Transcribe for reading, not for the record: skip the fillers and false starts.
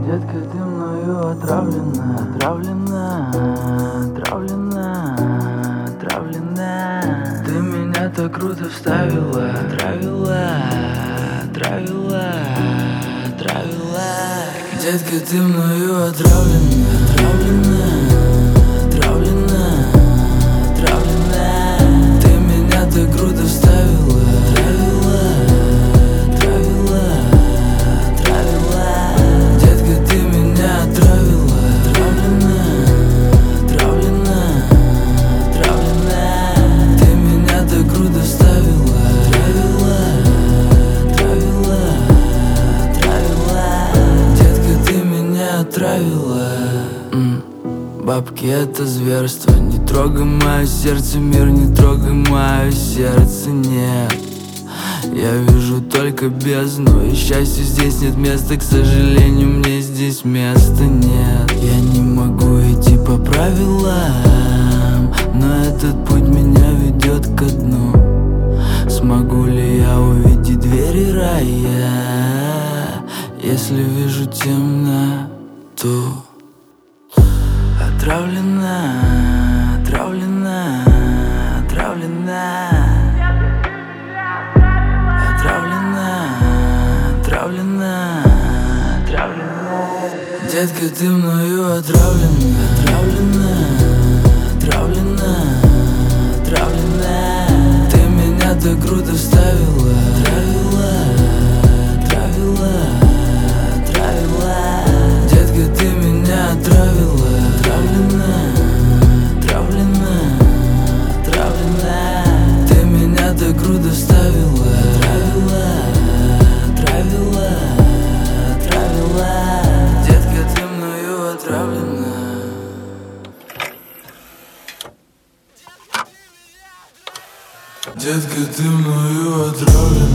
Детка, ты мною отравлена, отравлена, отравлена, отравлена. Ты меня так круто вставила, отравила, отравила, отравила. Детка, ты мною отравлена, отравлена, отравлена, отравлена. Ты меня так круто вставила, отравила, отравила, отравила. Детка, ты меня отравила, отравлена, отравлена, отравлена. Ты меня так круто вставила, отравила, отравила, отравила. Детка, ты меня отравила. Бабки, это зверство. Не трогай мое сердце, мир, не трогай мое сердце, нет. Я вижу только бездну, и счастью здесь нет места. К сожалению, мне здесь места нет. Я не могу идти по правилам, но этот путь меня ведет ко дну. Смогу ли я увидеть двери рая, если вижу темноту? Отравлена, отравлена, отравлена. Отравлена, отравлена, отравлена. Детка, ты мною отравлена, отравлена, отравлена, отравлена. Ты меня так круто вставила, отравила, отравила, отравила. Детка, ты меня отравила, отравлена, отравлена, отравлена. Ты меня так круто вставила, отравила, отравила, отравила. Детка, ты мною отравлена. Детка, ты мною отравлена.